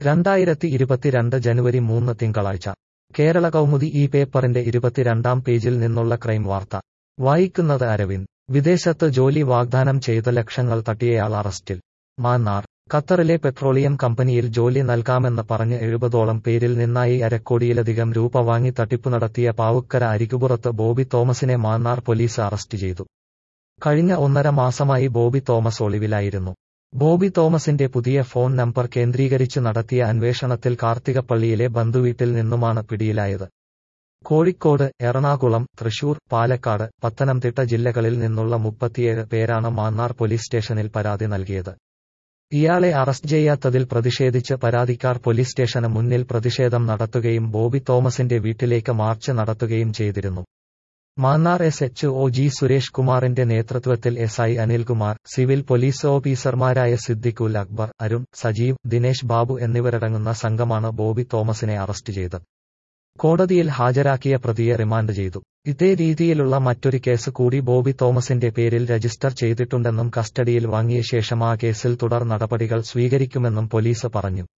2022 ജനുവരി 3 തിങ്കളാഴ്ച കേരള കൗമുദി ഈ പേപ്പറിന്റെ 22-ാം പേജിൽ നിന്നുള്ള ക്രൈം വാർത്ത വായിക്കുന്നത് അരവിന്ദ്. വിദേശത്ത് ജോലി വാഗ്ദാനം ചെയ്ത് ലക്ഷങ്ങൾ തട്ടിയയാൾ അറസ്റ്റിൽ. മാന്നാർ. ഖത്തറിലെ പെട്രോളിയം കമ്പനിയിൽ ജോലി നൽകാമെന്ന് പറഞ്ഞ് 70ഓളം പേരിൽ നിന്നായി അരക്കോടിയിലധികം രൂപ വാങ്ങി തട്ടിപ്പു നടത്തിയ പാവുക്കര അരികുപുറത്ത് ബോബി തോമസിനെ മാന്നാർ പോലീസ് അറസ്റ്റ് ചെയ്തു. കഴിഞ്ഞ 1.5 മാസമായി ബോബി തോമസ് ഒളിവിലായിരുന്നു. ബോബി തോമസിന്റെ പുതിയ ഫോൺ നമ്പർ കേന്ദ്രീകരിച്ചു നടത്തിയ അന്വേഷണത്തിൽ കാർത്തികപ്പള്ളിയിലെ ബന്ധുവീട്ടിൽ നിന്നുമാണ് പിടിയിലായത്. കോഴിക്കോട്, എറണാകുളം, തൃശൂർ, പാലക്കാട്, പത്തനംതിട്ട ജില്ലകളിൽ നിന്നുള്ള 37 പേരാണ് മാന്നാർ പോലീസ് സ്റ്റേഷനിൽ പരാതി നൽകിയത്. ഇയാളെ അറസ്റ്റ് ചെയ്യാത്തതിൽ പ്രതിഷേധിച്ച് പരാതിക്കാർ പോലീസ് സ്റ്റേഷന് മുന്നിൽ പ്രതിഷേധം നടത്തുകയും ബോബി തോമസിന്റെ വീട്ടിലേക്ക് മാർച്ച് നടത്തുകയും ചെയ്തിരുന്നു. മാന്നാർ SHO സുരേഷ് കുമാറിന്റെ നേതൃത്വത്തിൽ SI അനിൽകുമാർ, സിവിൽ പോലീസ് ഓഫീസർമാരായ സിദ്ദിഖുൽ അക്ബർ, അരുൺ, സജീവ്, ദിനേശ് ബാബു എന്നിവരടങ്ങുന്ന സംഘമാണ് ബോബി തോമസിനെ അറസ്റ്റ് ചെയ്തത്. കോടതിയിൽ ഹാജരാക്കിയ പ്രതിയെ റിമാൻഡ് ചെയ്തു. ഇതേ രീതിയിലുള്ള മറ്റൊരു കേസ് കൂടി ബോബി തോമസിന്റെ പേരിൽ രജിസ്റ്റർ ചെയ്തിട്ടുണ്ടെന്നും കസ്റ്റഡിയിൽ വാങ്ങിയ ശേഷം ആ കേസിൽ തുടർ നടപടികൾ സ്വീകരിക്കുമെന്നും പോലീസ് പറഞ്ഞു.